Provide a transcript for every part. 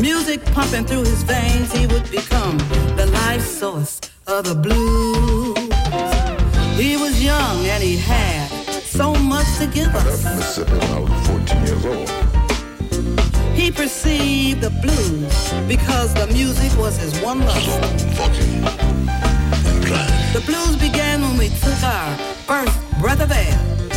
Music pumping through his veins, he would become the life source of the blues. He was young and he had so much to give us. Mississippi when I was 14 years old. He perceived the blues because the music was his one love. The blues began when we took our first breath of air.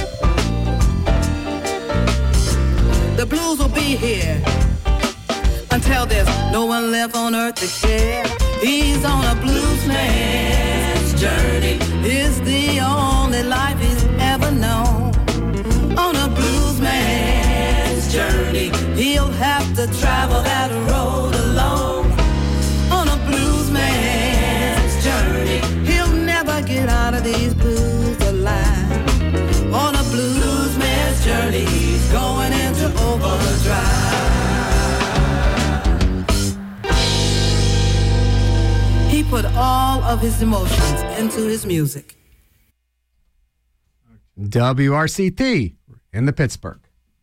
The blues will be here until there's no one left on earth to care. He's on a blues man's journey. It's the only life he's ever known. On a blues man's journey, he'll have to travel that road alone. On a blues man's journey, he'll never get out of these blues alive. On a blues man's journey, he's going into overdrive. He put all of his emotions into his music. WRCT in the Pittsburgh.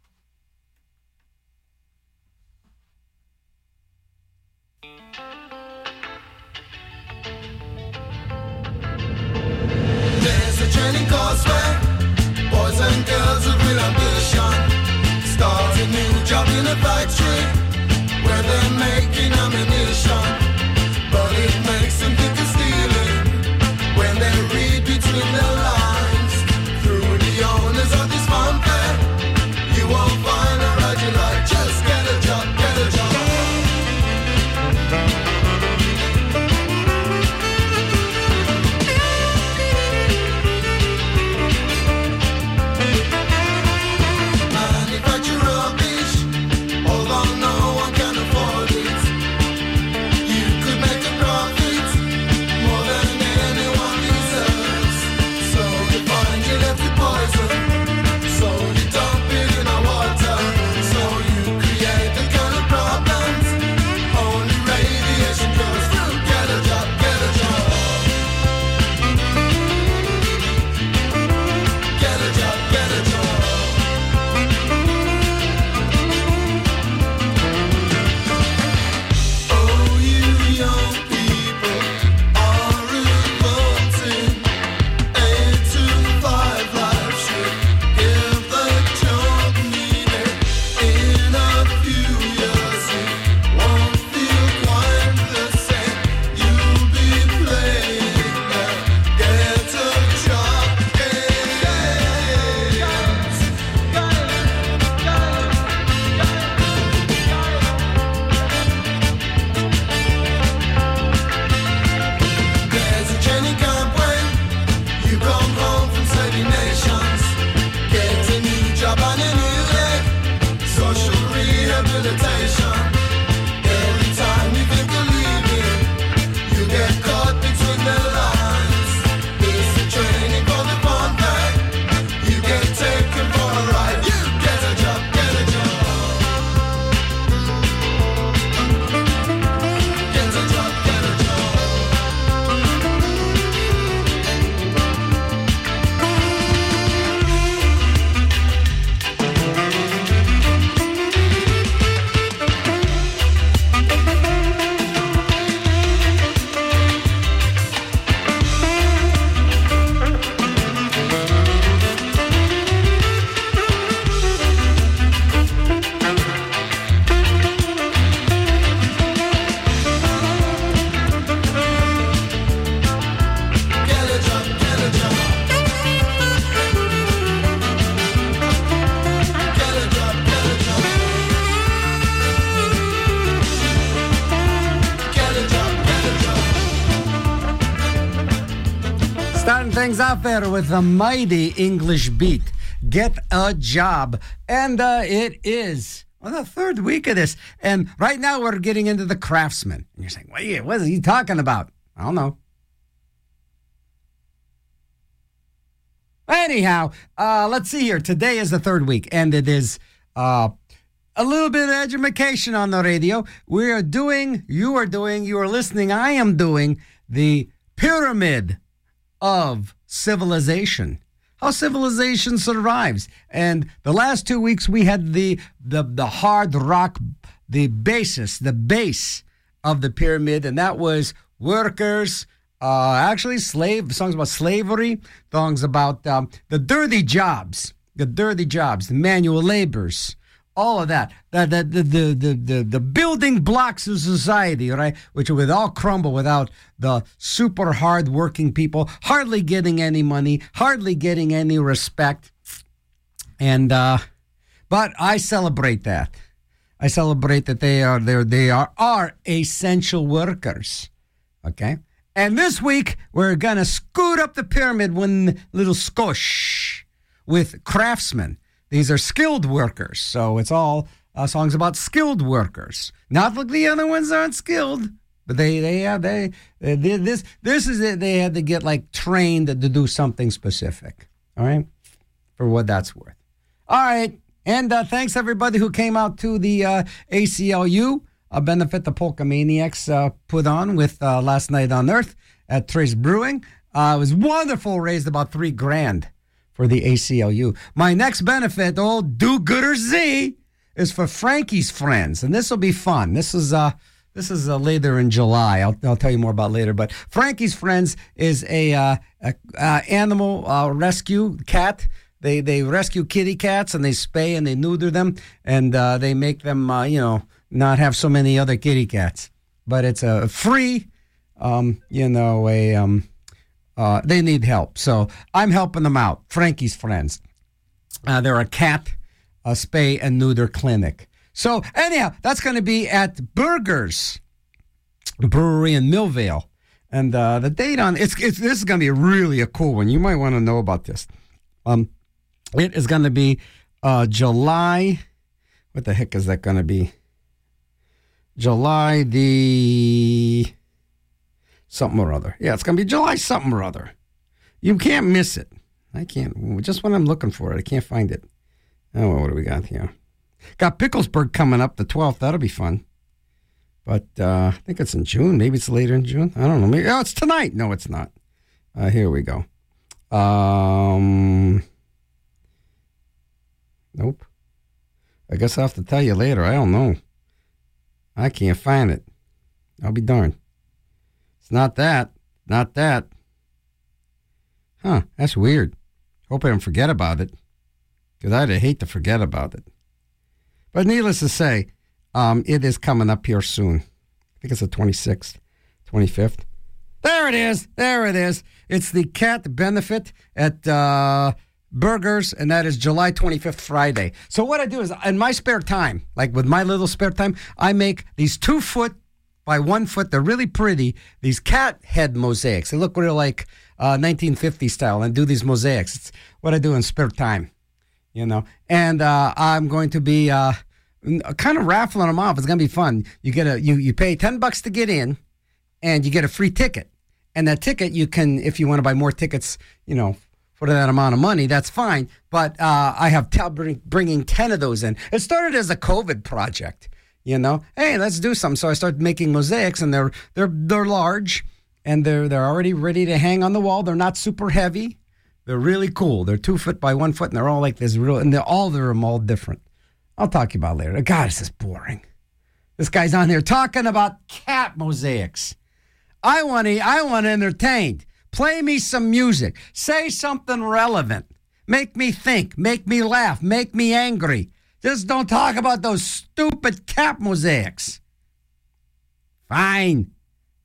There's a training course where boys and girls of real ambition start a new job in a factory where they're making ammunition. But it makes them think of stealing when they read between the lines. Through the owners of this farm fair, you won't find a ride you like. Just get a job, get a job. Manufacture rubbish, although no one can afford it. You could make a profit more than anyone deserves. So you find you left with poison, so you dump it in our water. So you create the kind of problems only radiation cures. Get a job, get a job. Get a job, get a job. Oh, you young people are revolting. 8 to 5 life shift. Give the job needed in a few years. It won't feel quite the same. You'll be playing that. Get a job, There's a training camp when you come home from saving nations. Get a new job and a new leg. Social rehabilitation. Every time you think of leaving, you get caught between the lines. It's a training for the fun pack. You get taken for a ride. You get a job, get a job. Get a job, get a job. Get a job, get a job. Get a job, get a job. Get a job, get a job. Starting things off there with the mighty English beat. Get a job. And it is the third week of this. And right now we're getting into the Craftsman. And you're saying, wait, what is he talking about? I don't know. Anyhow, let's see here. Today is the third week, and it is a little bit of education on the radio. You are listening, I am doing the pyramid of civilization. How civilization survives. And the last 2 weeks we had the hard rock the basis, the base of the pyramid, and that was workers, actually songs about slavery, songs about the dirty jobs, the manual labors, all of that, the building blocks of society, right, which would all crumble without the super hard-working people, hardly getting any money, hardly getting any respect. And but I celebrate that. I celebrate that they are essential workers. Okay? And this week, we're going to scoot up the pyramid one little skosh with craftsmen. These are skilled workers. So it's all songs about skilled workers. Not like the other ones aren't skilled, but this is it. They had to get like trained to do something specific. All right? For what that's worth. All right. And thanks everybody who came out to the ACLU benefit the Polka Maniacs put on with Last Night on Earth at Trace Brewing. It was wonderful. Raised about $3,000 for the ACLU. My next benefit, old Do-Gooder Z, is for Frankie's Friends, and this will be fun. This is later in July. I'll tell you more about later. But Frankie's Friends is a animal rescue cat. They rescue kitty cats and they spay and they neuter them and they make them not have so many other kitty cats. But it's a free, they need help. So I'm helping them out. Frankie's Friends. They're a cat spay and neuter clinic. So anyhow, that's going to be at Burgers Brewery in Millvale. And the date on this is going to be really a cool one. You might want to know about this. It is going to be July. What the heck is that going to be? July the something or other. Yeah, it's going to be July something or other. You can't miss it. I can't. Just when I'm looking for it, I can't find it. Oh, well, what do we got here? Got Picklesburg coming up the 12th. That'll be fun. But I think it's in June. Maybe it's later in June. I don't know. Maybe, it's tonight. No, it's not. Here we go. Nope. I guess I'll have to tell you later. I don't know. I can't find it. I'll be darned. It's not that. Not that. Huh. That's weird. Hope I don't forget about it. Because I'd hate to forget about it. But needless to say, it is coming up here soon. I think it's the 26th, 25th. There it is. There it is. It's the cat benefit at Burgers, and that is July 25th, Friday. So what I do is, in my spare time, like with my little spare time, I make these 2 foot by 1 foot, they're really pretty, these cat head mosaics. They look real like 1950 style, and do these mosaics. It's what I do in spare time, And I'm going to be kind of raffling them off. It's going to be fun. You get you pay $10 to get in, and you get a free ticket. And that ticket, you can, if you want to buy more tickets, for that amount of money, that's fine. But I have bringing 10 of those in. It started as a COVID project, Hey, let's do something. So I started making mosaics, and they're large, and they're already ready to hang on the wall. They're not super heavy. They're really cool. They're 2 foot by 1 foot, and they're all like this and they're all different. I'll talk to you about it later. God, this is boring. This guy's on here talking about cat mosaics. I want entertained. Play me some music. Say something relevant. Make me think. Make me laugh. Make me angry. Just don't talk about those stupid cat mosaics. Fine.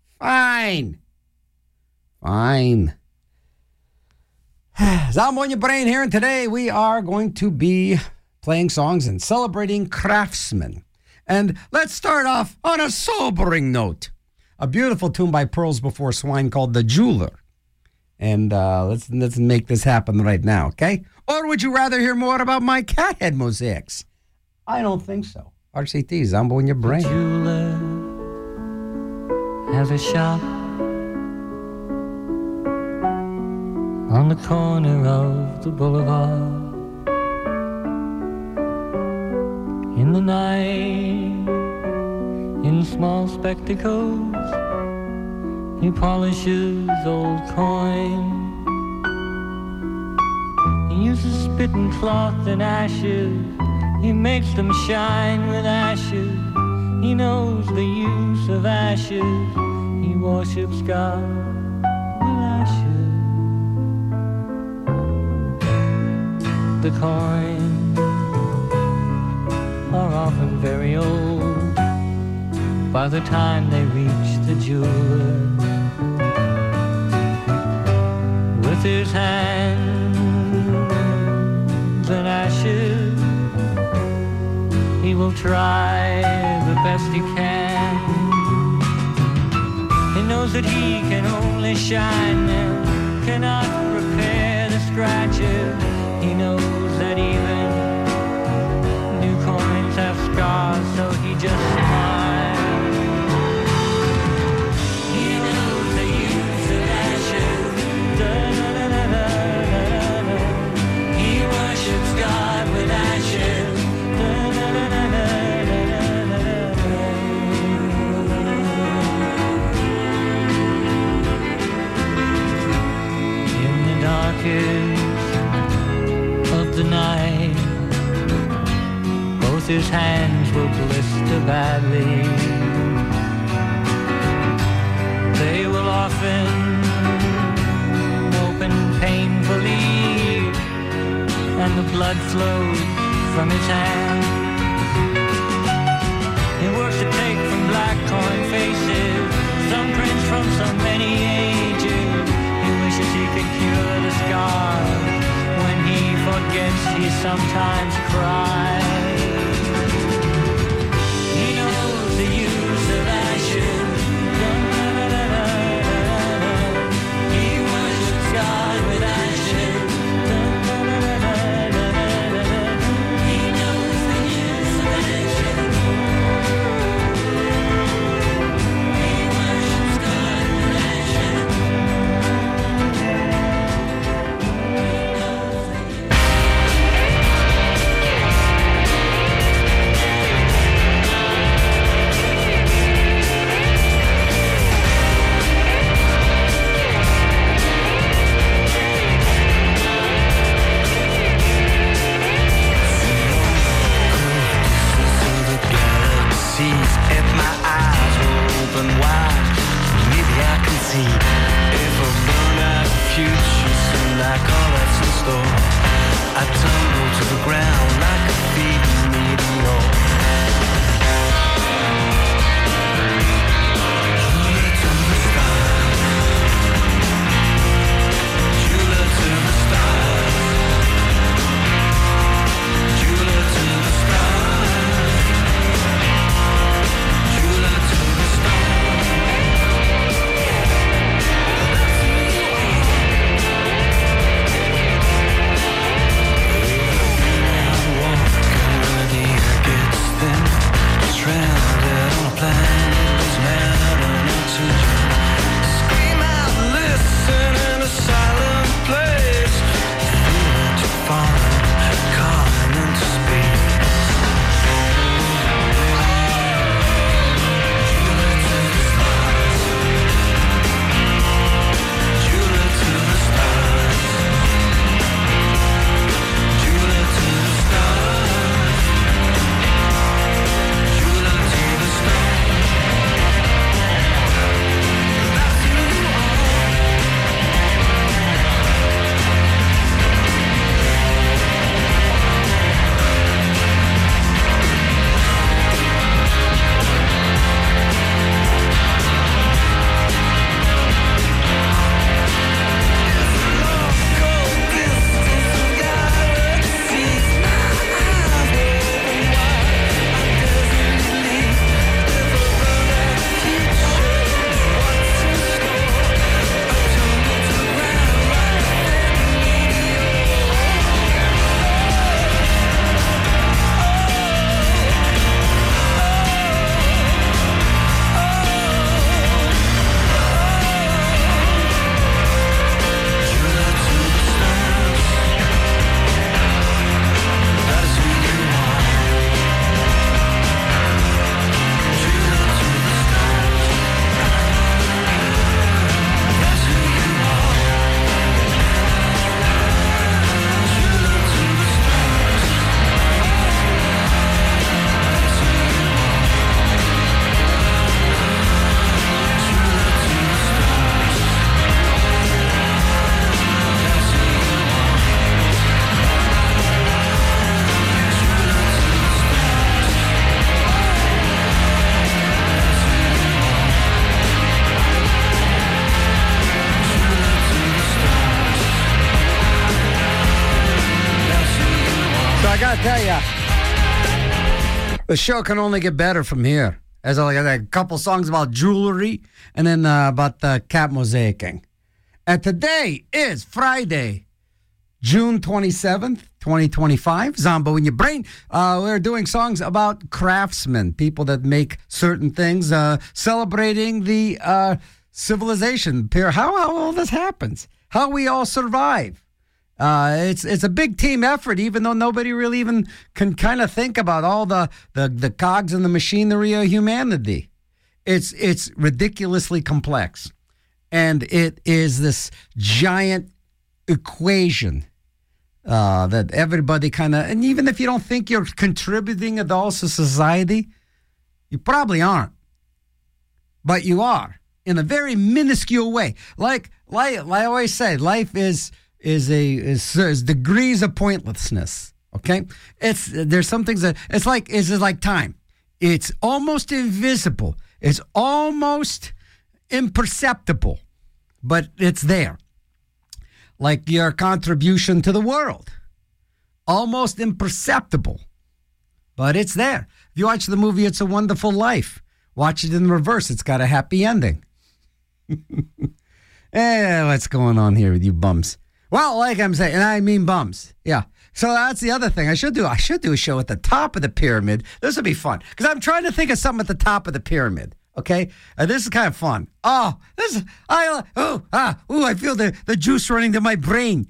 Zombo in your brain here, and today we are going to be playing songs and celebrating craftsmen. And let's start off on a sobering note. A beautiful tune by Pearls Before Swine called The Jeweler. And let's make this happen right now, okay? Or would you rather hear more about my cat head mosaics? I don't think so. RCT, Zombo in your brain. The jeweler has a shop on the corner of the boulevard. In the night, in small spectacles, he polishes old coin. He uses spit and cloth and ashes. He makes them shine with ashes He knows the use of ashes. He worships God with ashes. The coins are often very old by the time they reach the jeweler. With his hands in ashes, he will try the best he can. He knows that he can only shine them, cannot repair the scratches. He knows that even new coins have scars, so he just smiles. He knows the use of ashes. Da-da-da-da-da-da-da. He worships God with ashes. In the darkest of the night, both his hands will blister badly. They will often open painfully, and the blood flows from his hand. He works to take from black coin faces thumbprints from so many ages. He wishes he could cure the scars. When he forgets, he sometimes cries. He knows the use of ashes. He worships God with ashes. He knows the use of ashes. He worships God with ashes. If my eyes were open wide, maybe I can see. If I run out of future soon, like all that's in store, I tumble to the ground like a feeding meteor. Julia to the stars, Julia to the stars, Julia to the stars. Gets The show can only get better from here. As I got a couple songs about jewelry and then about the cat mosaicing. And today is Friday, June 27th, 2025. Zombo in your brain. We're doing songs about craftsmen, people that make certain things, celebrating the civilization. How all this happens, how we all survive. It's a big team effort, even though nobody really even can kind of think about all the cogs and the machinery of humanity. It's ridiculously complex. And it is this giant equation that everybody kind of, and even if you don't think you're contributing at all to society, you probably aren't. But you are, in a very minuscule way. Like I always say, life is degrees of pointlessness. Okay, there's some things that it's like time. It's almost invisible. It's almost imperceptible, but it's there. Like your contribution to the world, almost imperceptible, but it's there. If you watch the movie It's a Wonderful Life, watch it in reverse. It's got a happy ending. What's going on here with you bums? Well, like I'm saying, and I mean bums. Yeah. So that's the other thing I should do. I should do a show at the top of the pyramid. This would be fun because I'm trying to think of something at the top of the pyramid. Okay, this is kind of fun. I feel the juice running to my brain.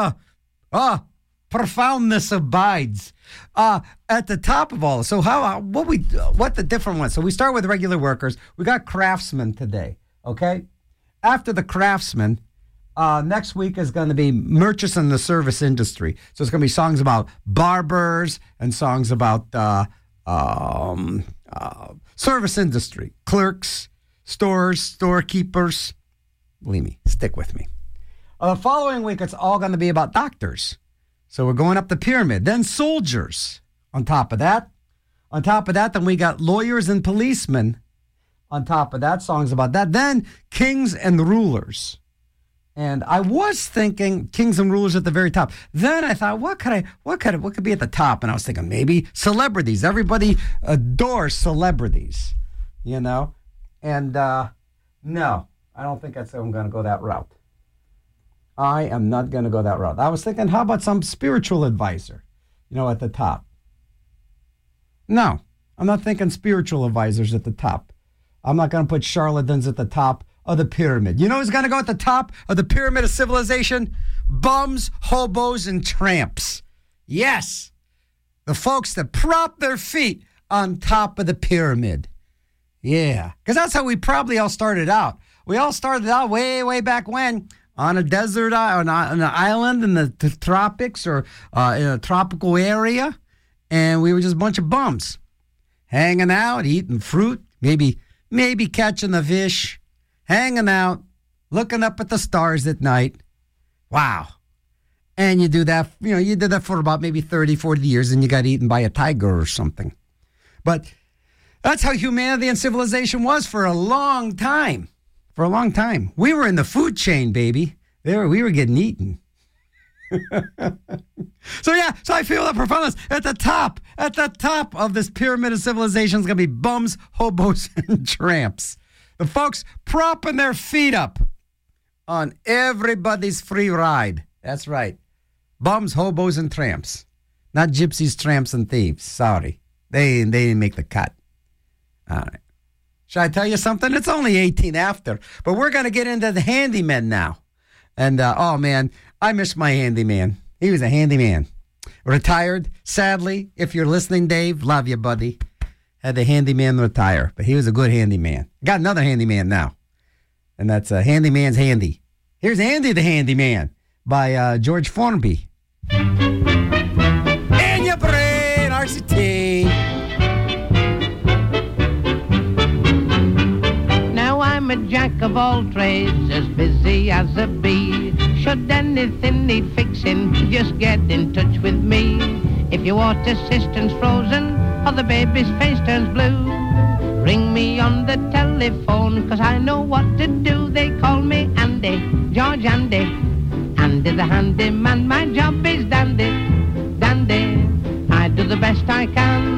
Profoundness abides. At the top of all. So what the different ones? So we start with regular workers. We got craftsmen today. Okay, after the craftsmen. Next week is going to be merchants in the service industry. So it's going to be songs about barbers and songs about service industry, clerks, stores, storekeepers. Believe me, stick with me. The following week, it's all going to be about doctors. So we're going up the pyramid. Then soldiers on top of that. On top of that, then we got lawyers and policemen. On top of that, songs about that. Then kings and rulers. And I was thinking kings and rulers at the very top. Then I thought, what could be at the top? And I was thinking maybe celebrities. Everybody adores celebrities, you know? And no, I don't think I'm going to go that route. I am not going to go that route. I was thinking, how about some spiritual advisor, at the top? No, I'm not thinking spiritual advisors at the top. I'm not going to put charlatans at the top of the pyramid. You know who's going to go at the top of the pyramid of civilization? Bums, hobos, and tramps. Yes. The folks that prop their feet on top of the pyramid. Yeah. Because that's how we probably all started out. We all started out way, way back when on a desert, on an island in the tropics or in a tropical area. And we were just a bunch of bums. Hanging out, eating fruit, maybe catching the fish. Hanging out, looking up at the stars at night. Wow. And you do that, you did that for about maybe 30, 40 years and you got eaten by a tiger or something. But that's how humanity and civilization was for a long time. For a long time. We were in the food chain, baby. We were getting eaten. So I feel that profoundness at the top of this pyramid of civilization is going to be bums, hobos, and tramps. The folks propping their feet up on everybody's free ride. That's right. Bums, hobos, and tramps. Not gypsies, tramps, and thieves. Sorry. They didn't make the cut. All right. Should I tell you something? It's only 18 after. But we're going to get into the handyman now. And, oh, man, I miss my handyman. He was a handyman. Retired, sadly. If you're listening, Dave, love you, buddy. Had the handyman retire, but he was a good handyman. Got another handyman now, and that's Handyman's Handy. Here's Andy the Handyman by George Formby. In your brain, RCT. Now I'm a jack of all trades, as busy as a bee. Should anything need fixing, just get in touch with me. If your water cistern's frozen, or the baby's face turns blue, ring me on the telephone, 'cause I know what to do. They call me Andy, George Andy, Andy the handyman. My job is dandy, dandy. I do the best I can,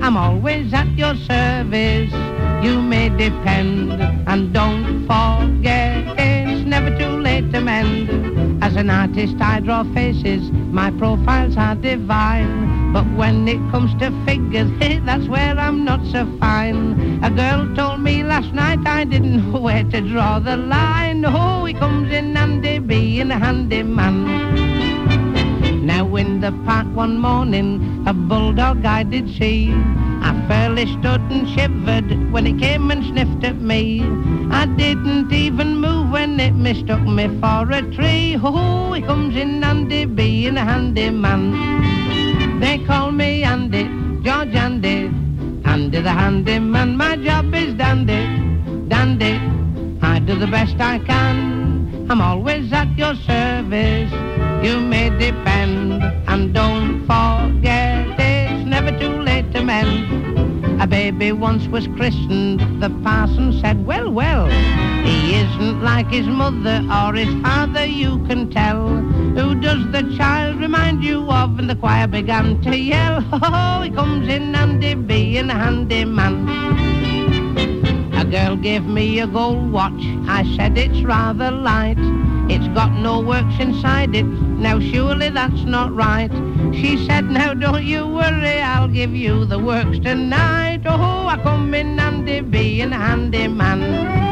I'm always at your service. You may depend, and don't forget, it's never too late to mend. As an artist I draw faces, my profiles are divine. But when it comes to figures, that's where I'm not so fine. A girl told me last night I didn't know where to draw the line. Oh, he comes in handy being a handyman. Now in the park one morning, a bulldog I did see. I fairly stood and shivered when it came and sniffed at me. I didn't even move when it mistook me for a tree. Oh, he comes in handy being a handyman. They call me Andy, George Andy, Andy the handyman. My job is dandy, dandy. I do the best I can. I'm always at your service. You may depend, and don't forget, it's never too late to mend. A baby once was christened. The parson said, well, well, he isn't like his mother or his father, you can tell. Who does the child remind you of? And the choir began to yell. Oh, he comes in handy being a handyman. A girl gave me a gold watch. I said it's rather light. It's got no works inside it. Now surely that's not right. She said, now don't you worry, I'll give you the works tonight. Oh, I come in handy being a handyman.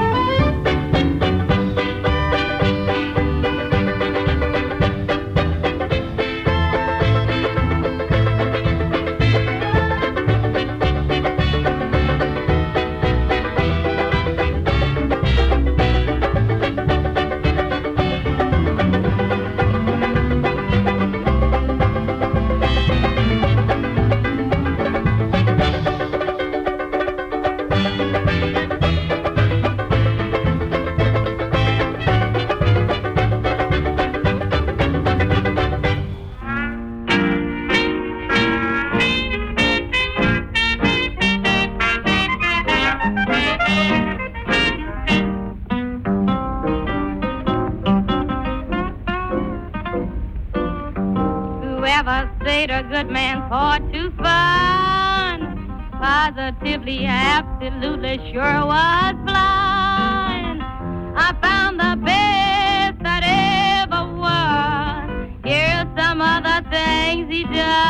A good man for to find, positively, absolutely sure was blind. I found the best that ever was. Here's some other things he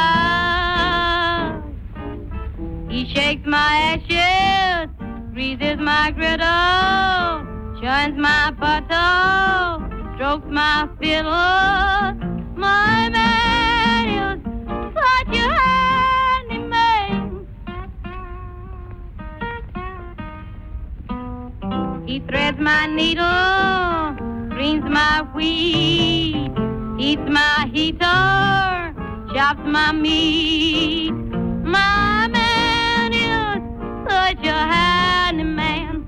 does. He shakes my ashes, greases my griddle, shines my buttock, strokes my fiddle. My man is such a handyman. He threads my needle, greens my wheat, heats my heater, chops my meat. My man is such a handyman.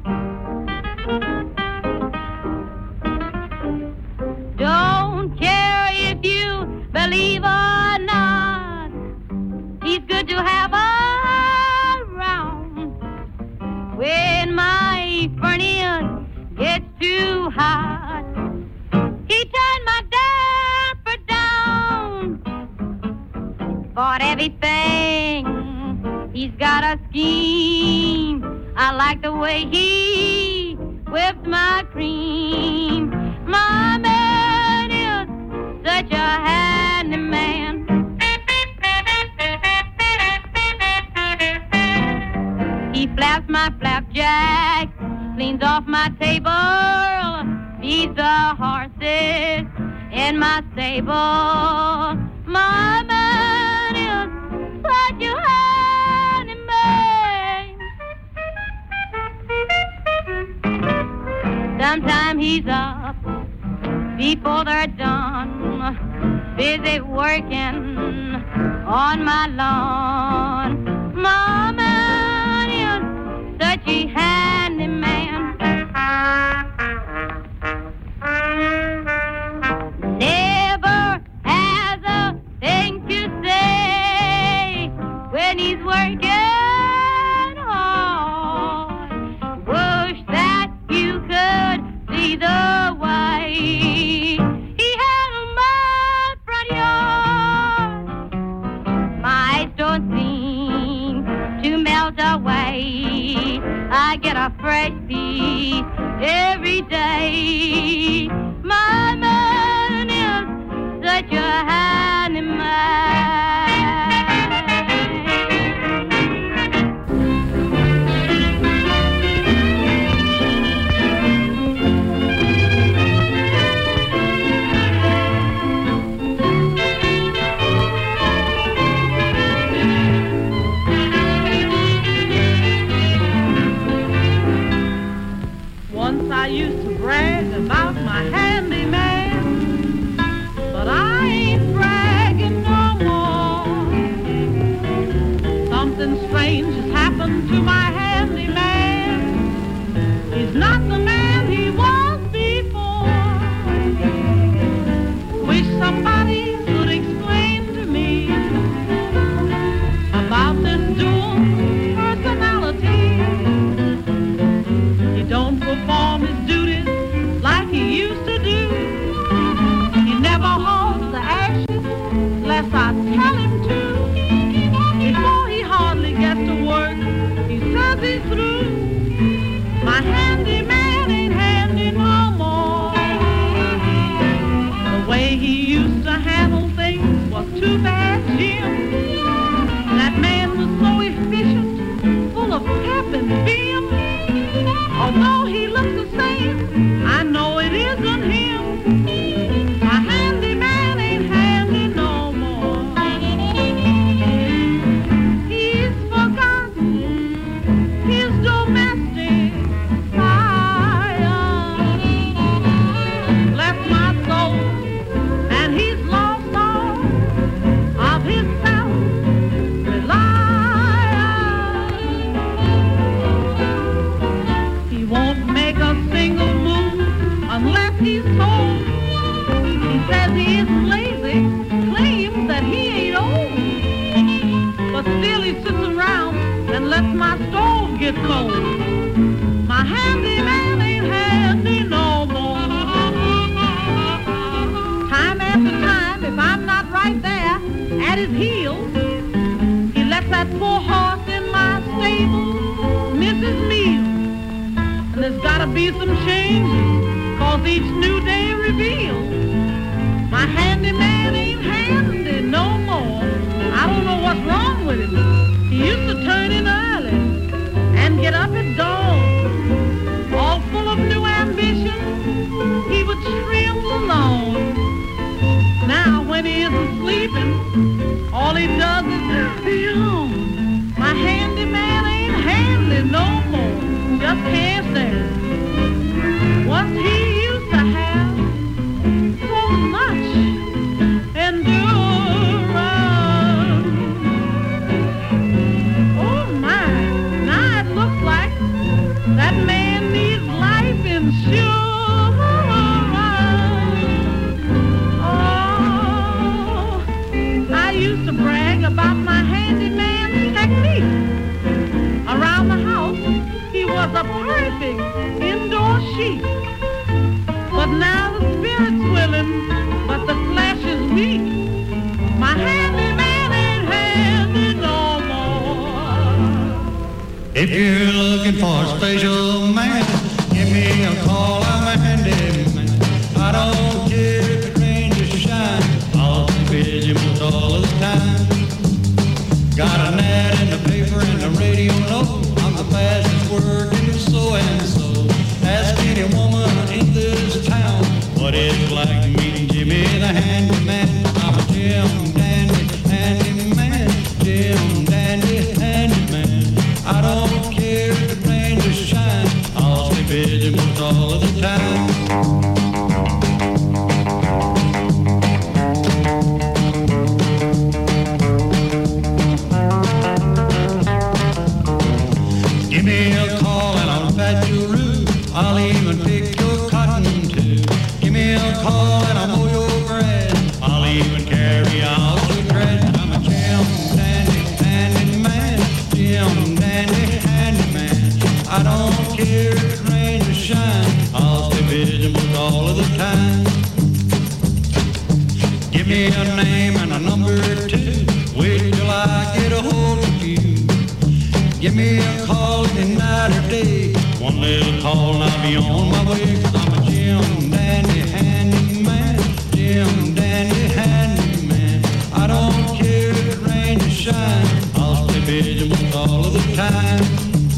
Don't care if you believe or not, he's good to have around. When my furnace gets too hot, he turned my damper down. For everything, he's got a scheme. I like the way he whips my cream. My man is such a handyman. He flaps my flapjack, cleans off my table, feeds the horses in my stable. My man is such a handyman. Sometimes he's up before they're done, busy working on my lawn. My man is such a handyman. Never has a thing to say when he's working hard. Wish that you could see the way he handled my front yard. My eyes don't seem to get a fresh piece every day. My man is such a handyman. I used to brag about my handyman, but I ain't bragging no more. Something strange has happened to my handyman. He's not the man he was before. Wish somebody could explain to me about this dual personality. He don't perform his duties like he used to do. He never hauls the ashes unless I tell him to. Before he hardly gets to work, he says he's through. My handyman ain't handy no more. The way he used to handle things was too bad, Jim. That man was so efficient, full of pep and vim. Although he looks the same, I know it isn't him. My handyman ain't handy no more. He's forgotten his domestic fire. Left my soul, and he's lost all of his self-reliance. He won't make a single move unless he's told. He says he isn't lazy, claims that he ain't old. But still he sits around and lets my stove get cold. My handyman ain't handy no more. Time after time, if I'm not right there at his heels, he lets that poor horse in my stable miss his meals. And there's gotta be some changes, 'cause each new day reveals my handyman ain't handy no more. I don't know what's wrong with him. He used to turn in early and get up at dawn. All full of new ambition, he would trim the lawn. Now when he isn't sleeping, all he does is yawn. My handyman ain't handy no more. Just can't stand. Once he used to have so much endurance. Oh my, now it looks like that man needs life insurance. Oh, I used to brag about my handyman's technique. Around the house, he was a perfect indoor sheep. But now the spirit's willing, but the flesh is weak. My handyman ain't handy no more. If you're looking for a special man, give me a call, I'm a handyman. I don't care if it rains or shine, I'll be busy most all the time. Got an ad in the paper and the radio knows I'm the fastest working so-and-so. Ask any woman in this town what it's like meeting Jimmy the handyman. I'm a Jim Dandy handyman, Jim Dandy handyman. I don't care if it rains or shine, I'll stay busy most all of the time. Give me a call and I'll patch your roof. I'll even pick your cotton too. Give me a call and I'll mow your grass. I'll even carry out your trash. I'm a Jim Dandy handyman, Jim Dandy handyman. I don't care if it rains or shine, I'll stay busy most all of the time. Give me a name and a number too. Wait till I get a hold of you. Give me a call any night or day. One little call and I'll be on my way. 'Cause I'm a Jim Dandy handyman. Jim Dandy handyman. I don't care if it rains or shine. I'll stay vigilant all of the time.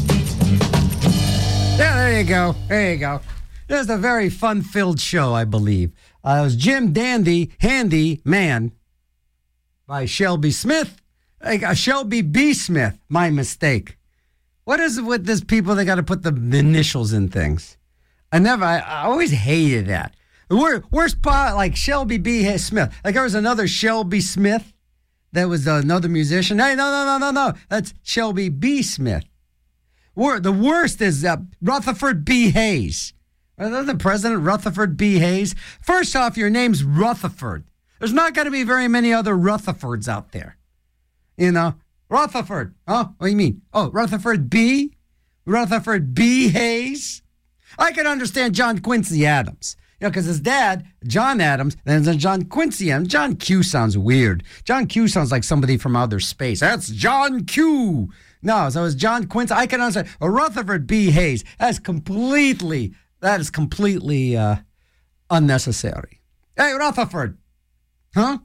Yeah, there you go. There you go. This is a very fun-filled show, I believe. It was Jim Dandy, Handy Man by Shelby Smith. Shelby B. Smith, my mistake. What is it with these people? They got to put the initials in things. I always hated that. The worst part, like Shelby B. Smith. Like there was another Shelby Smith that was another musician. Hey, no. That's Shelby B. Smith. The worst is Rutherford B. Hayes. The president, Rutherford B. Hayes. First off, your name's Rutherford. There's not going to be very many other Rutherfords out there. You know, Rutherford. Oh, what do you mean? Oh, Rutherford B. Hayes. I can understand John Quincy Adams. You know, because his dad, John Adams, then there's John Quincy Adams. John Q sounds weird. John Q sounds like somebody from outer space. That's John Q. No, so it's John Quincy. I can understand. Rutherford B. Hayes. That is completely unnecessary. Hey, Rutherford. Huh?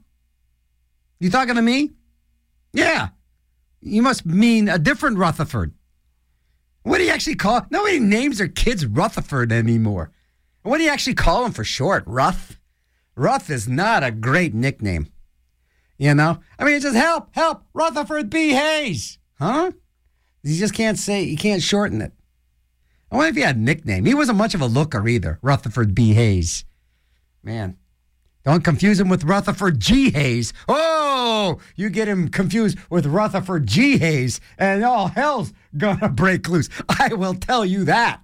You talking to me? Yeah. You must mean a different Rutherford. What do you actually call? Nobody names their kids Rutherford anymore. What do you actually call them for short? Ruth? Ruth is not a great nickname. You know? I mean, it's just help, Rutherford B. Hayes. Huh? You just can't say, you can't shorten it. I wonder if he had a nickname. He wasn't much of a looker either, Rutherford B. Hayes. Man. Don't confuse him with Rutherford G. Hayes. Oh, you get him confused with Rutherford G. Hayes, and all hell's gonna break loose. I will tell you that.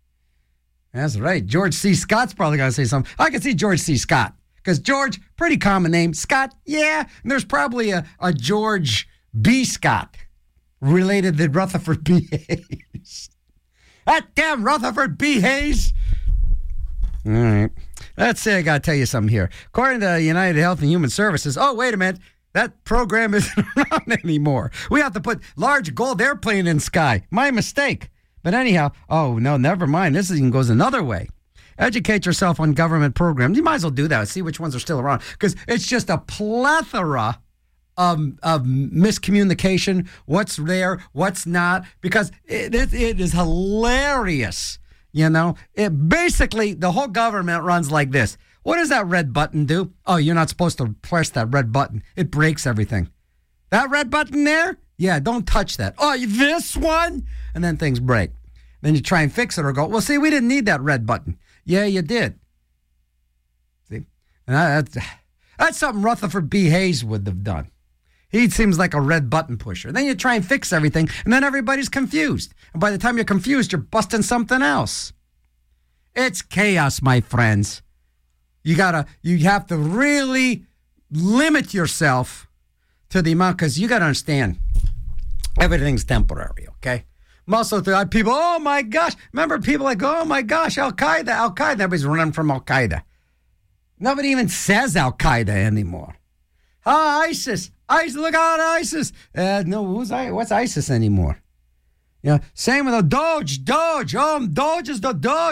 That's right. George C. Scott's probably gonna say something. I can see George C. Scott, because George, pretty common name. Scott, yeah. And there's probably a George B. Scott related to Rutherford B. Hayes. That damn Rutherford B. Hayes. All right. Let's say I got to tell you something here. According to United Health and Human Services, oh, wait a minute, that program isn't around anymore. We have to put large gold airplane in sky. My mistake. But anyhow, oh, no, never mind. This even goes another way. Educate yourself on government programs. You might as well do that. See which ones are still around. Because it's just a plethora of miscommunication. What's there, what's not. Because it is hilarious. You know, it basically, the whole government runs like this. What does that red button do? Oh, you're not supposed to press that red button. It breaks everything. That red button there? Yeah, don't touch that. Oh, this one? And then things break. Then you try and fix it or go, well, see, we didn't need that red button. Yeah, you did. See? And that's something Rutherford B. Hayes would have done. He seems like a red button pusher. Then you try and fix everything, and then everybody's confused. And by the time you're confused, you're busting something else. It's chaos, my friends. You have to really limit yourself to the amount, because you got to understand, everything's temporary, okay? Most of the people, oh my gosh. Remember people like, oh my gosh, Al-Qaeda. Everybody's running from Al-Qaeda. Nobody even says Al-Qaeda anymore. Ah, ISIS, look out, ISIS. No, what's ISIS anymore? You know, same with the Doge. Doge is the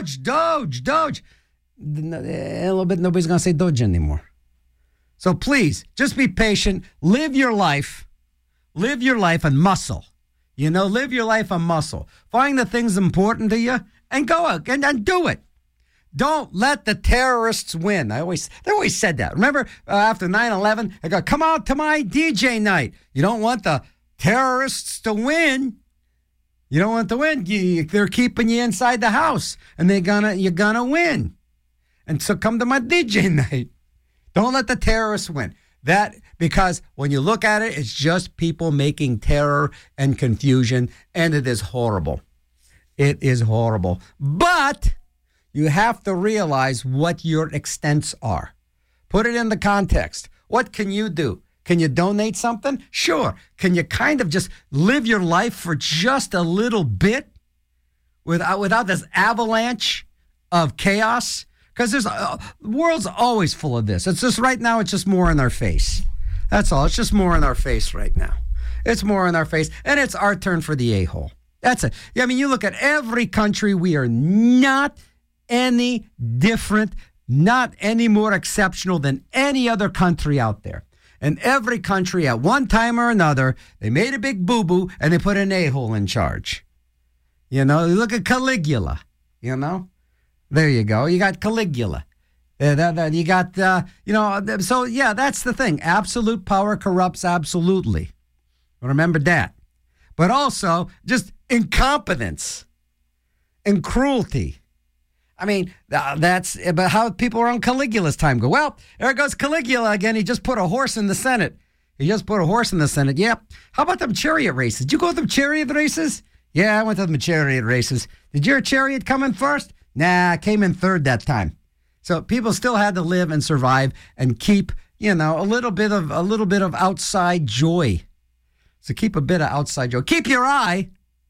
Doge. In a little bit, nobody's going to say Doge anymore. So please, just be patient. Live your life and muscle. You know, live your life on muscle. Find the things important to you and go out and do it. Don't let the terrorists win. They always said that. Remember, after 9/11, they go, come out to my DJ night. You don't want the terrorists to win. You don't want to win. They're keeping you inside the house, and you're gonna win. And so come to my DJ night. Don't let the terrorists win. Because when you look at it, it's just people making terror and confusion, and it is horrible. It is horrible. But you have to realize what your extents are. Put it in the context. What can you do? Can you donate something? Sure. Can you kind of just live your life for just a little bit without this avalanche of chaos? Because the world's always full of this. It's just right now, it's just more in our face. That's all. It's just more in our face right now. It's more in our face. And it's our turn for the a-hole. That's it. I mean, you look at every country, we are not any different, not any more exceptional than any other country out there. And every country at one time or another, they made a big boo-boo and they put an a-hole in charge. You know, you look at Caligula, you know. There you go. You got Caligula. You got, so yeah, that's the thing. Absolute power corrupts absolutely. Remember that. But also just incompetence and cruelty. I mean, that's about how people around Caligula's time go. Well, there goes Caligula again. He just put a horse in the Senate. Yep. How about them chariot races? Did you go to them chariot races? Yeah, I went to them chariot races. Did your chariot come in first? Nah, I came in third that time. So people still had to live and survive and keep, a little bit of outside joy. So keep a bit of outside joy. Keep your eye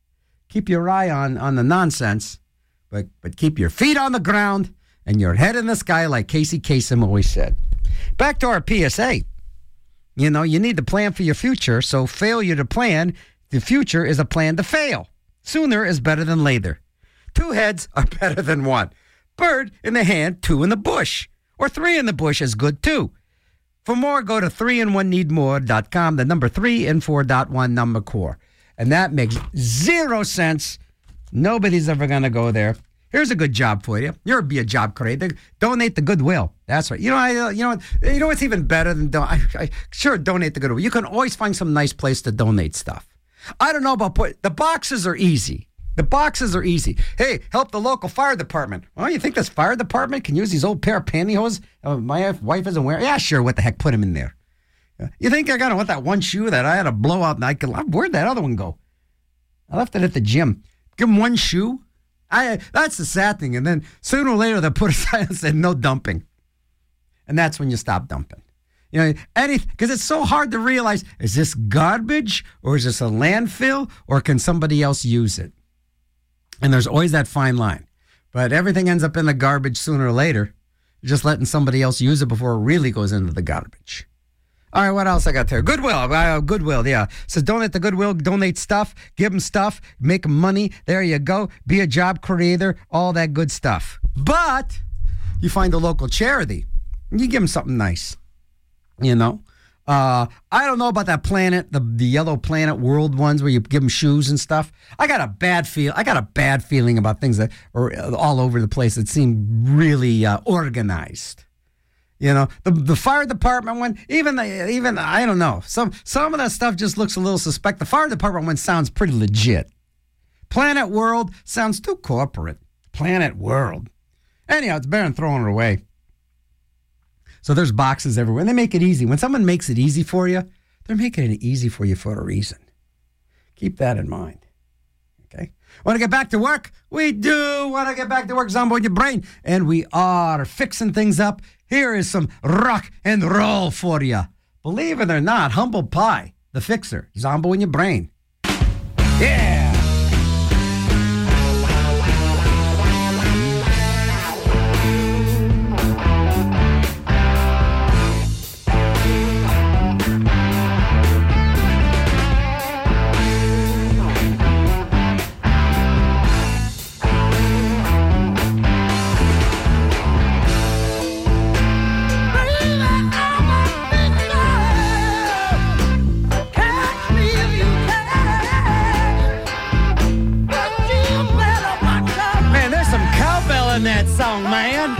on the nonsense. But keep your feet on the ground and your head in the sky, like Casey Kasem always said. Back to our PSA. You need to plan for your future, so failure to plan the future is a plan to fail. Sooner is better than later. 2 heads are better than 1. Bird in the hand, 2 in the bush. Or 3 in the bush is good too. For more, go to 3and1needmore.com, the number 3 and 4.1 number core. And that makes 0 sense. Nobody's ever going to go there. Here's a good job for you. You'll be a job creator. Donate to Goodwill. That's right. You know what's even better than donate to Goodwill. You can always find some nice place to donate stuff. I don't know about the boxes are easy. Hey, help the local fire department. Well, you think this fire department can use these old pair of pantyhose my wife isn't wearing? Yeah, sure. What the heck? Put them in there. You think I gotta want that one shoe that I had to blow out and where'd that other one go? I left it at the gym. Give them one shoe. That's the sad thing. And then sooner or later they'll put a sign and say no dumping. And that's when you stop dumping. Because it's so hard to realize, is this garbage or is this a landfill or can somebody else use it? And there's always that fine line. But everything ends up in the garbage sooner or later. You're just letting somebody else use it before it really goes into the garbage. All right, what else I got there? Goodwill, yeah. Says donate to Goodwill, donate stuff, give them stuff, make them money. There you go. Be a job creator, all that good stuff. But you find a local charity, and you give them something nice. I don't know about that planet, the Yellow Planet World ones where you give them shoes and stuff. I got a bad feeling about things that are all over the place that seem really organized. The fire department one, even I don't know. Some of that stuff just looks a little suspect. The fire department one sounds pretty legit. Planet World sounds too corporate. Planet World. Anyhow, it's better than throwing it away. So there's boxes everywhere, and they make it easy. When someone makes it easy for you, they're making it easy for you for a reason. Keep that in mind. Okay? Want to get back to work? We do want to get back to work, Zombo in your brain. And we are fixing things up. Here is some rock and roll for you. Believe it or not, Humble Pie, the fixer, Zombo in your brain. Yeah! That song, man.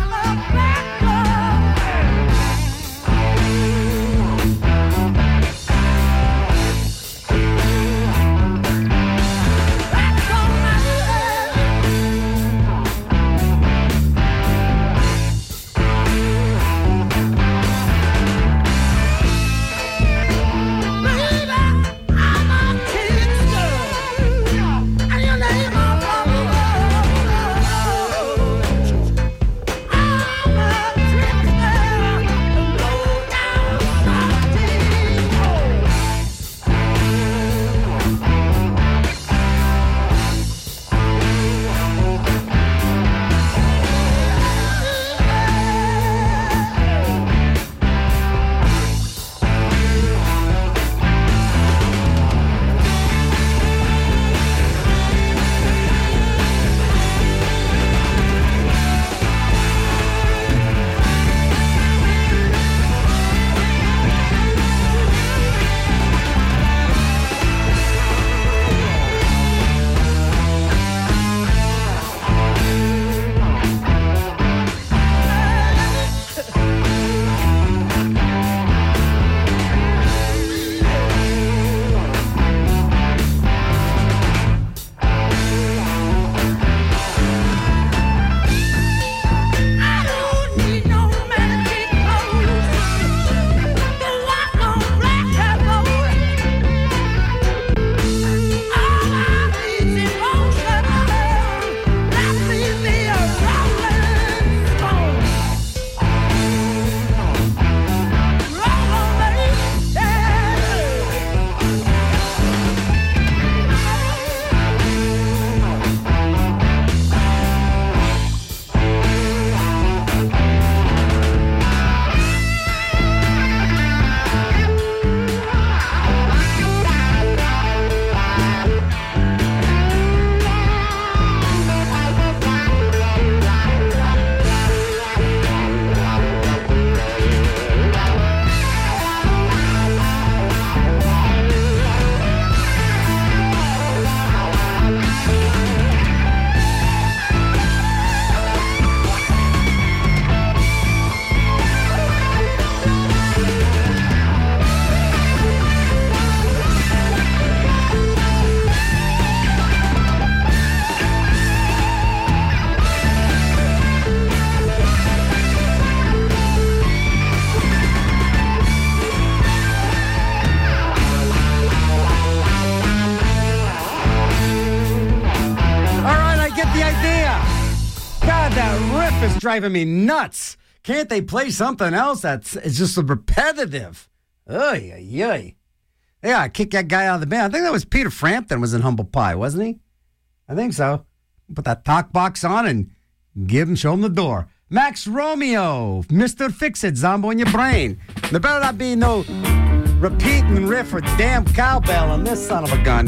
God, that riff is driving me nuts. Can't they play something else that's it's just repetitive? Oy, oy, oy. They gotta kick that guy out of the band. I think that was Peter Frampton was in Humble Pie, wasn't he? I think so. Put that talk box on and show him the door. Max Romeo, Mr. Fix-It, Zombo in your brain. There better not be no repeating riff or damn cowbell on this son of a gun.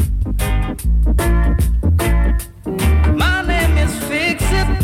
My name is Fix-It.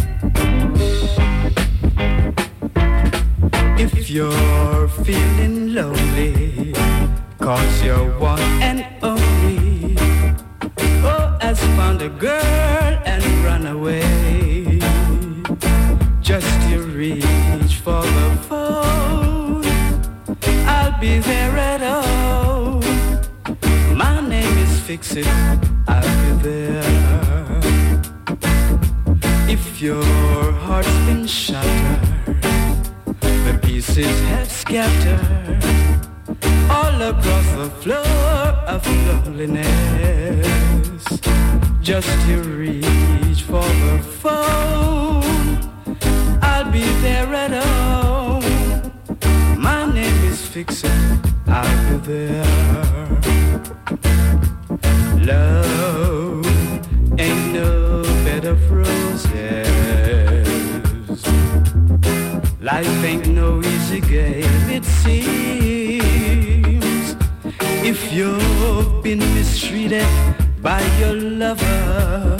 If you're feeling lonely, 'cause you're one and only, oh, has found a girl and run away. Just you reach for the phone, I'll be there at home. My name is Fix-It, I'll be there. If your heart's been shattered, the pieces have scattered all across the floor of loneliness. Just you reach for the phone, I'll be there at home. My name is Fix-It, I'll be there. Love ain't no bed of roses. Life ain't no easy game, it seems. If you've been mistreated by your lover,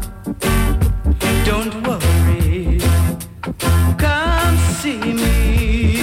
don't worry, come see me.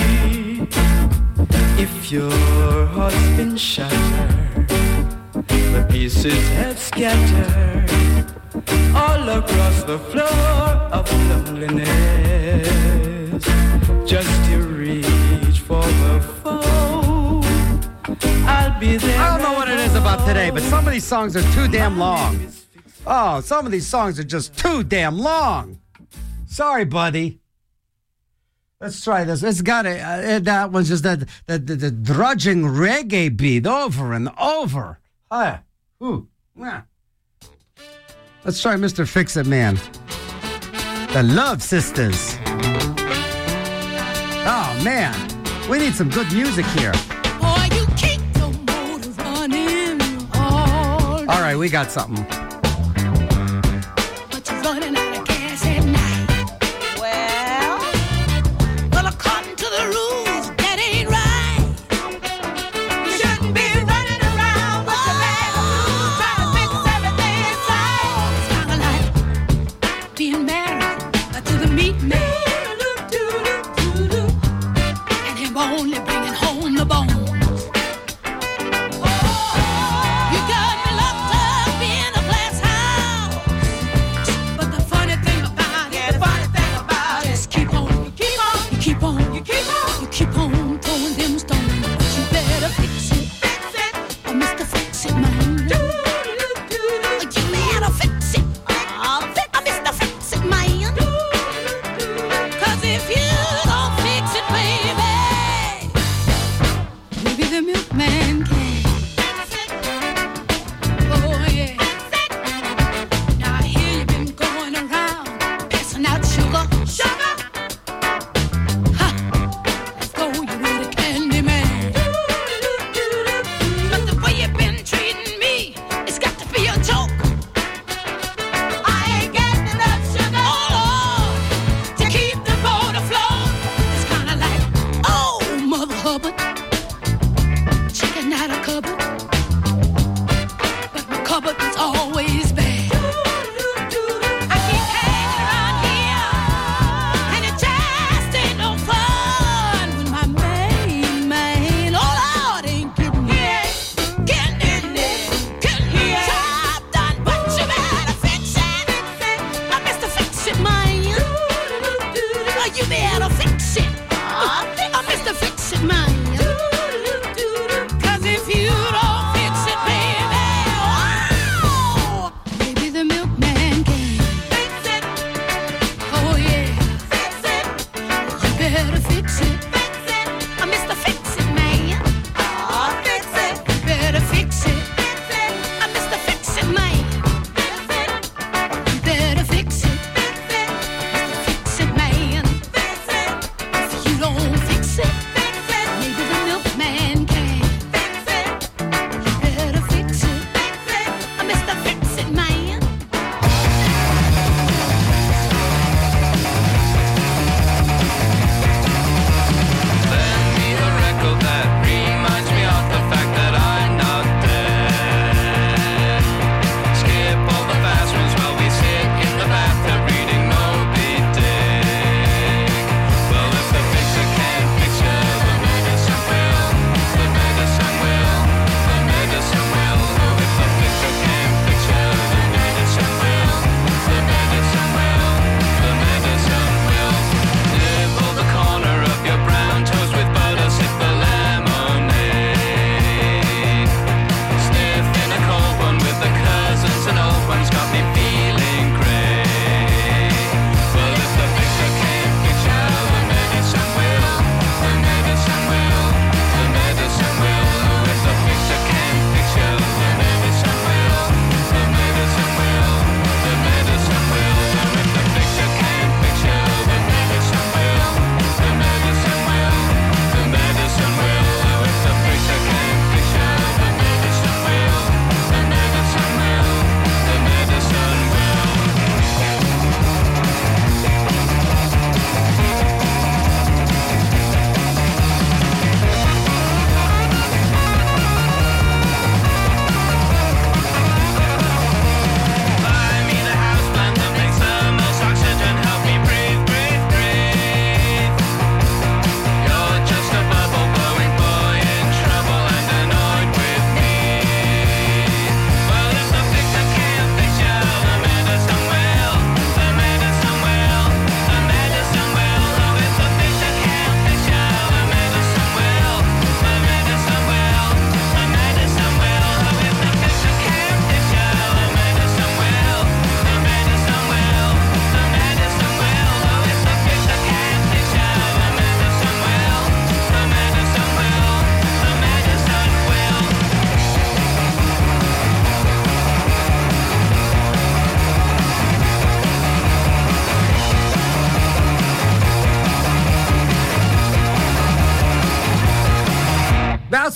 If your heart's been shattered, the pieces have scattered all across the floor of loneliness. Just to reach for the phone, I'll be there. I don't know what it is about today, but some of these songs are too damn long. Oh, some of these songs are just too damn long. Sorry, buddy. Let's try this. It's got that one's just the drudging reggae beat over and over. Let's try Mr. Fix-It Man. The Love Sisters. Oh, man. We need some good music here. Boy, you keep your motor running all right, we got something. But you're running out of gas at night. Well, according to the rules, that ain't right. You shouldn't be running around with the bag of blues trying to fix everything inside. It's kind of like being married to the meat man. And him only bringing home the bones. You got me locked up in a glass house. But the funny thing about it, is keep on throwing them stones. But you better fix it, or Mr. Fix-It Man. You better fix it, or Mr. Fix-It Man. 'Cause if you don't fix it, baby, maybe the milkman can. Oh, yeah. Now I hear you've been going around passing out sugar. Ha! Let's go, you little candy man. But the way you've been treating me, it's got to be a joke. I ain't getting enough sugar, oh Lord, to keep the boat afloat. It's kind of like, oh, Mother Hubbard, checking out a cupboard. But my cupboard is always bad. I keep hanging around here, and it just ain't no fun when my main man, oh Lord, ain't getting in there, job done, but you better fix it, Mr. Fix-It Man. You better fix it, Mr. Fix-It Man. 'Cause if you don't fix it, baby, wow, maybe the milkman can fix it. Oh yeah, fix it. You better fix it, Mr. Fix-It Man. Fix it. You better fix it, Mr. Fix-It Man. You better fix it, Mr.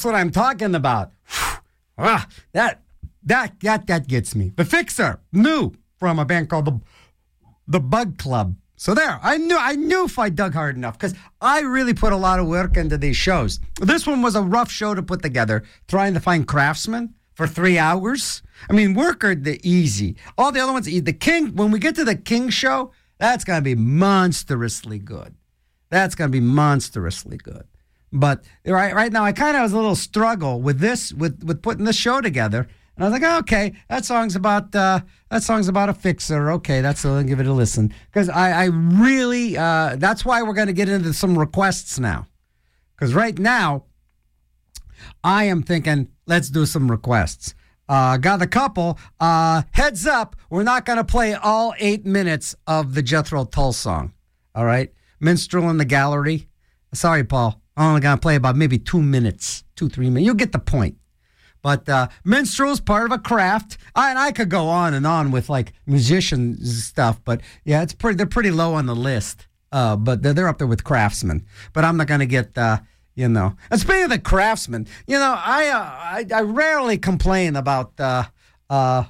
what I'm talking about. That gets me. The Fixer, new from a band called the Bug Club. So there, I knew if I dug hard enough, because I really put a lot of work into these shows. This one was a rough show to put together, trying to find craftsmen for 3 hours. I mean, work are the easy. All the other ones, the King, when we get to the King show, that's going to be monstrously good. That's going to be monstrously good. But right now, I kind of was a little struggle with this, with putting this show together. And I was like, oh, okay, that song's about a fixer. Okay, I'll give it a listen. Because I really, that's why we're going to get into some requests now. Because right now, I am thinking, let's do some requests. Got a couple. Heads up, we're not going to play all 8 minutes of the Jethro Tull song. All right? Minstrel in the Gallery. Sorry, Paul. I'm only going to play about maybe 2 minutes, 2-3 minutes. You'll get the point. But minstrel's part of a craft. I could go on and on with like musician stuff, but yeah, they're pretty low on the list. But they're up there with craftsmen. But I'm not going to get, And speaking of the craftsmen, I rarely complain about. I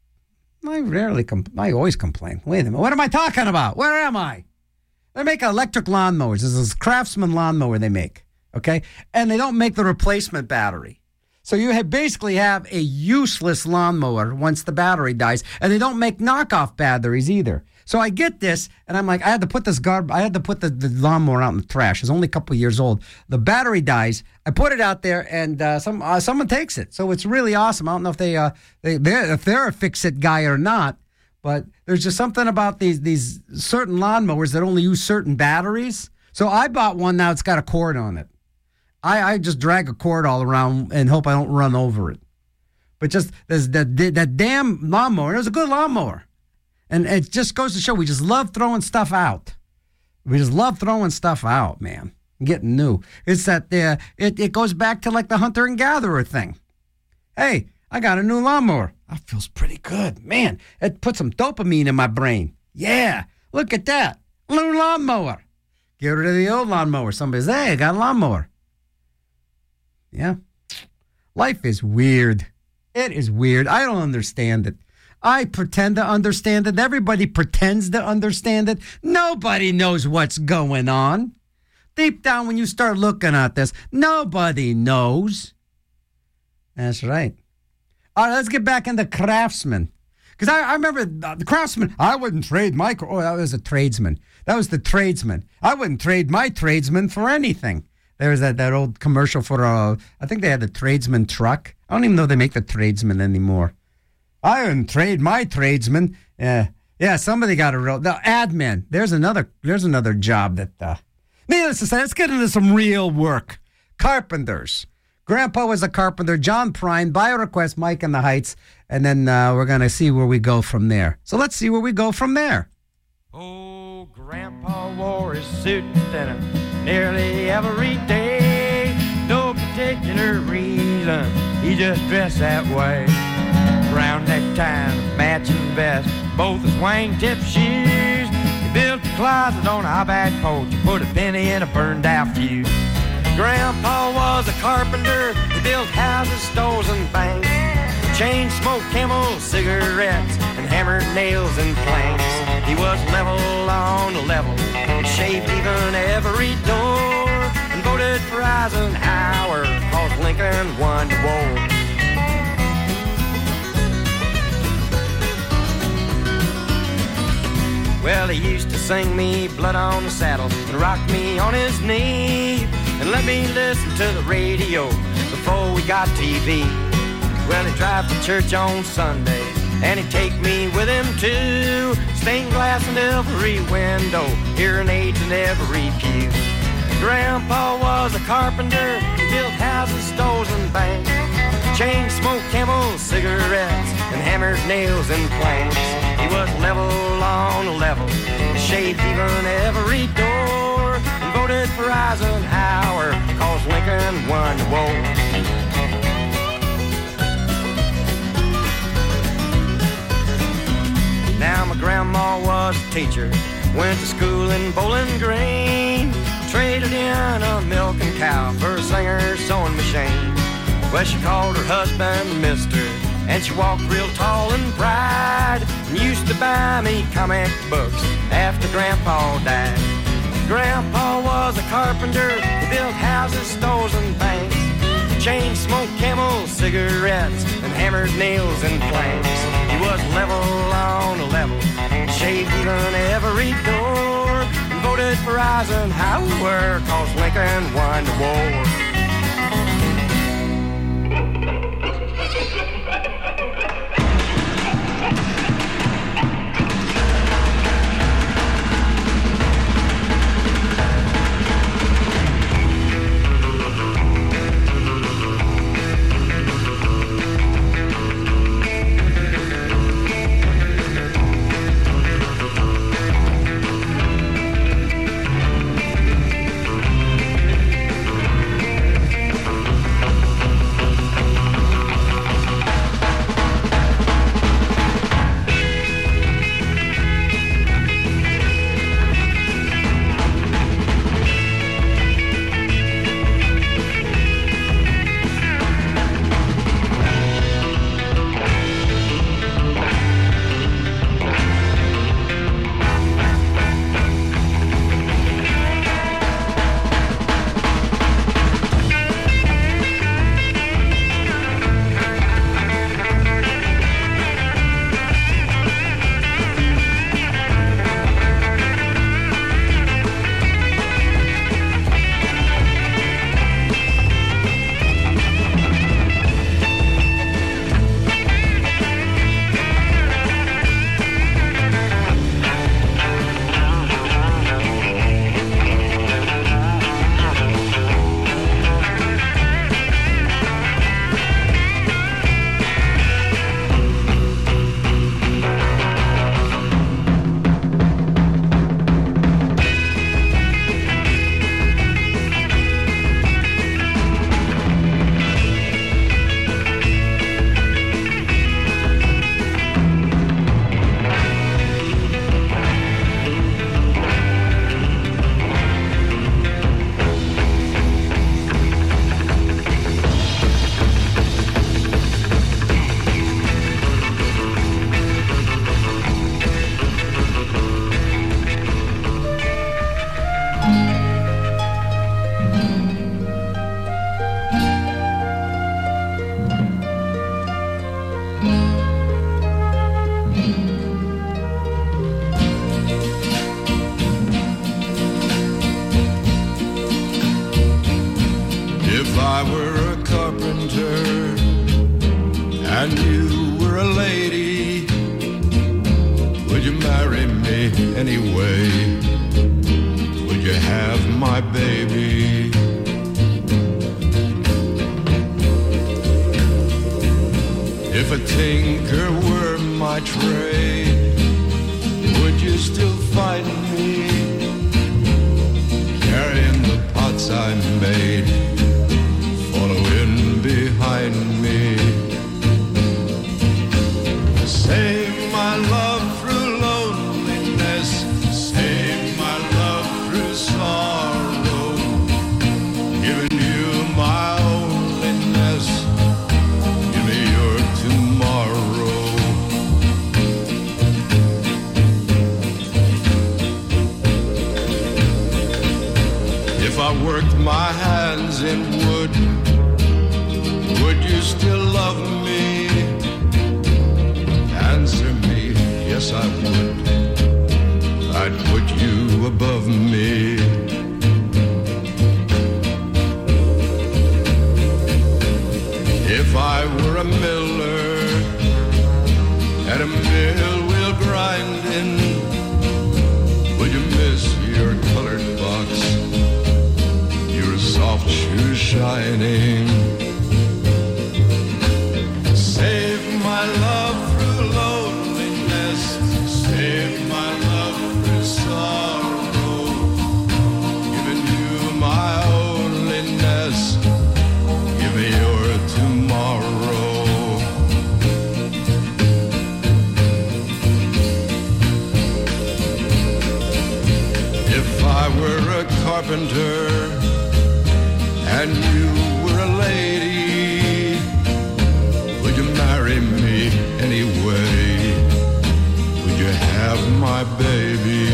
always complain. Wait a minute, what am I talking about? Where am I? They make electric lawnmowers. This is Craftsman lawnmower they make, okay? And they don't make the replacement battery. So you basically have a useless lawnmower once the battery dies, and they don't make knockoff batteries either. So I get this, and I'm like, I had to put the lawnmower out in the trash. It's only a couple years old. The battery dies. I put it out there, and someone takes it. So it's really awesome. I don't know if if they're a fix-it guy or not, but there's just something about these certain lawnmowers that only use certain batteries. So I bought one now. It's got a cord on it. I just drag a cord all around and hope I don't run over it. But just there's that damn lawnmower. It was a good lawnmower. And it just goes to show we just love throwing stuff out. We just love throwing stuff out, man. Getting new. It's that it goes back to like the hunter and gatherer thing. Hey, I got a new lawnmower. That feels pretty good. Man, it put some dopamine in my brain. Yeah, look at that. New lawnmower. Get rid of the old lawnmower. Somebody says, hey, I got a lawnmower. Yeah. Life is weird. It is weird. I don't understand it. I pretend to understand it. Everybody pretends to understand it. Nobody knows what's going on. Deep down, when you start looking at this, nobody knows. That's right. All right, let's get back into craftsmen. Because I remember the craftsman, I wouldn't trade my... Oh, that was a tradesman. That was the tradesman. I wouldn't trade my tradesman for anything. There was that old commercial for, I think they had the tradesman truck. I don't even know if they make the tradesman anymore. I wouldn't trade my tradesman. Yeah, somebody got a real... The admin. There's another job that... Needless to say, let's get into some real work. Carpenters. Grandpa was a carpenter. John Prine, by request, Mike in the Heights. And then we're going to see where we go from there. So let's see where we go from there. Oh, Grandpa wore his suit and dinner nearly every day. No particular reason, he just dressed that way. Brown necktie, matching vest, both his wingtip shoes. He built a closet on a high back porch. He put a penny in a burned out fuse. Grandpa was a carpenter. He built houses, stores, and banks. Chain smoked Camel cigarettes and hammered nails and planks. He was level on the level. He shaved even every door and voted for Eisenhower 'cause Lincoln won the war. Well, he used to sing me Blood on the Saddle and rock me on his knee and let me listen to the radio before we got TV. Well, he'd drive to church on Sunday and he'd take me with him too. Stained glass in every window, hearing aids in every pew. Grandpa was a carpenter, he built houses, stores, and banks. Chain smoked Camel cigarettes and hammered nails and planks. He was level on the level, shaved even every door, and voted for Eisenhower 'cause Lincoln won the war. Now my grandma was a teacher, went to school in Bowling Green, traded in a milking cow for a Singer sewing machine. Well, she called her husband Mister, and she walked real tall and proud, and used to buy me comic books after Grandpa died. Grandpa was a carpenter, he built houses, stores, and banks. Chain smoked Camel cigarettes and hammered nails and planks. He was level on a level, shaved even every door, and voted for Eisenhower 'cause Lincoln won the war. and you were a lady, would you marry me anyway? Would you have my baby? If a tinker were my trade, would you still find me carrying the pots I made, following behind me? Save my love through loneliness, save my love through sorrow, giving you my onlyness, give me your tomorrow. If I worked my hands in wood, would you still love me? Answer me, yes I would. I'd put you above me. If I were a miller at a mill wheel grinding, would you miss your colored box, your soft shoes shining? Save my love through loneliness, save my love through sorrow, giving you my onlyness, give me your tomorrow. If I were a carpenter and you were a lady, marry me anyway? Would you have my baby?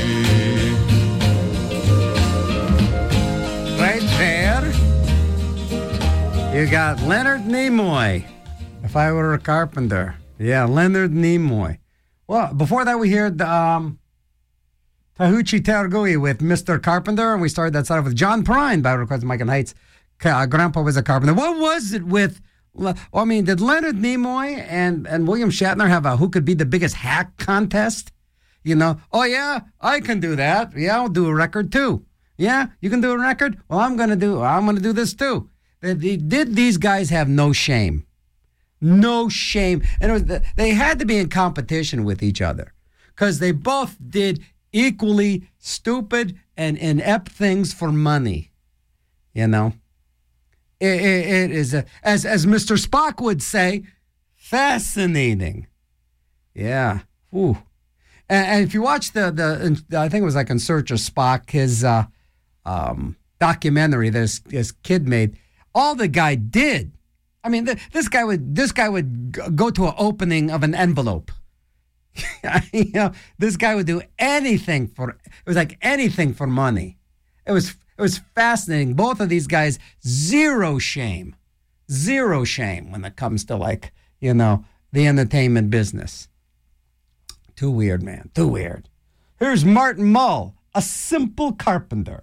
Right there, you got Leonard Nimoy. If I Were a Carpenter. Yeah, Leonard Nimoy. Well, before that, we heard Tahuchi Tergui with Mr. Carpenter, and we started that side with John Prine by request of Mike and Heights. Grandpa Was a Carpenter. What was it with? I mean, did Leonard Nimoy and William Shatner have a who could be the biggest hack contest? You know, oh yeah, I can do that. Yeah, I'll do a record too. Yeah, you can do a record. Well, I'm gonna do this too. Did these guys have no shame? No shame, and they had to be in competition with each other because they both did equally stupid and inept things for money. You know, it is as Mr. Spock would say, fascinating. Yeah. Ooh. And if you watch the I think it was like In Search of Spock, his documentary that his kid made, all the guy did. I mean, this guy would go to an opening of an envelope. You know, this guy would do anything it was like anything for money. It was fascinating. Both of these guys, zero shame when it comes to, like, you know, the entertainment business. Too weird, man. Too weird. Here's Martin Mull, A Simple Carpenter.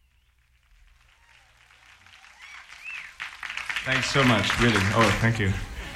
Thanks so much, really. Oh, thank you.